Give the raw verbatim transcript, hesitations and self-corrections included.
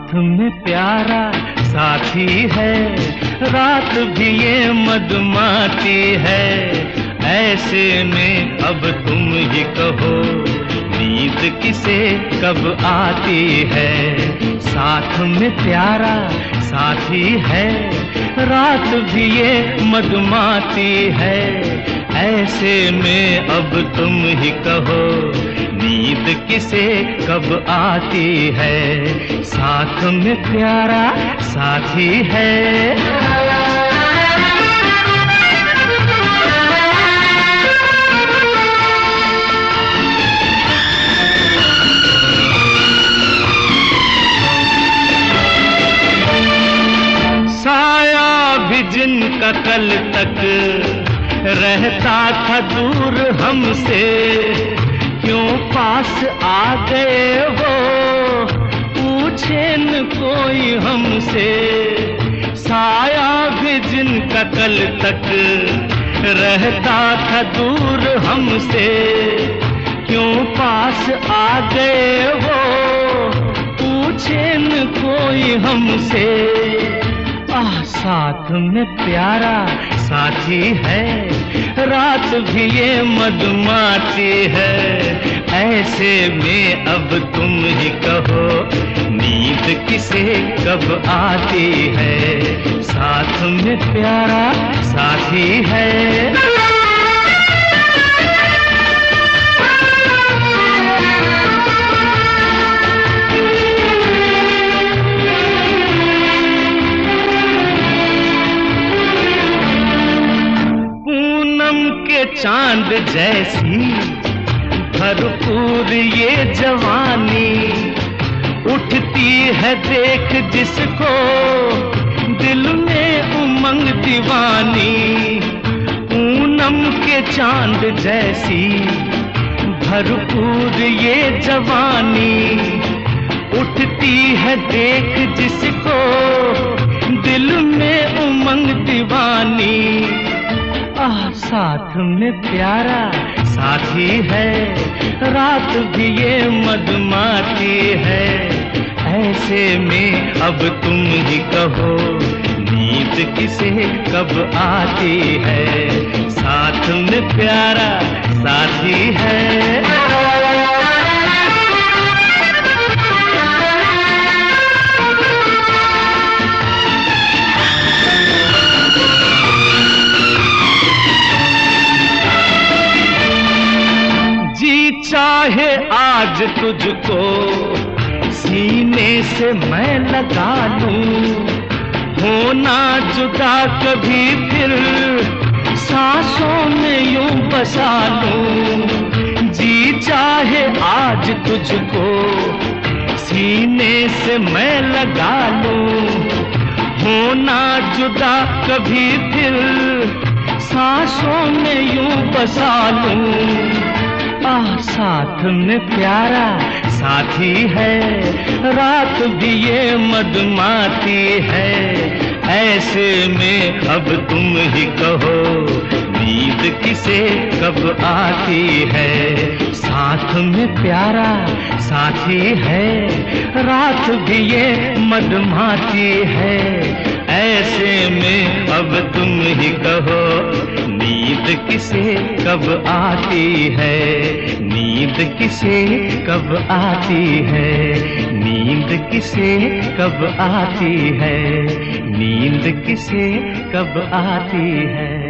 साथ में प्यारा साथी है, रात भी ये मधुमाती है। ऐसे में अब तुम ही कहो, नींद किसे कब आती है। साथ में प्यारा साथी है, रात भी ये मधुमाती है। ऐसे में अब तुम ही कहो, नींद किसे कब आती है। साथ में प्यारा साथी है। साया भी जिनका कल तक रहता था दूर हमसे, क्यों पास आ गए वो, पूछे न कोई हमसे। साया भी जिनका कल तक रहता था दूर हमसे, क्यों पास आ गए वो, पूछे न कोई हमसे। आह, साथ में प्यारा साथी है, रात भी ये मधुमाती है। ऐसे में अब तुम ही कहो, नींद किसे कब आती है। साथ में प्यारा साथी है। चांद जैसी भरपूर ये जवानी, उठती है देख जिसको दिल में उमंग दीवानी। पूनम के चांद जैसी भरपूर ये जवानी, उठती है देख जिसको दिल में उमंग दीवानी। आह, साथ में प्यारा साथी है, रात भी ये मधुमाती है। ऐसे में अब तुम ही कहो, नींद किसे कब आती है। साथ में प्यारा साथी है। चाहे आज तुझको सीने से मैं लगा लूं, होना जुदा कभी फिर सांसों में यूं बसा लूं। जी चाहे आज तुझको सीने से मैं लगा लूं, होना जुदा कभी फिर सांसों में यूं बसा लूं। आह, साथ में प्यारा साथी है, रात भी ये मधुमाती है। ऐसे में अब तुम ही कहो, नींद किसे कब आती है। साथ में प्यारा साथी है, रात भी ये मधुमाती है। ऐसे में अब तुम ही कहो, नींद किसे कब आती है। नींद किसे कब आती है। नींद किसे कब आती है। नींद किसे कब आती है।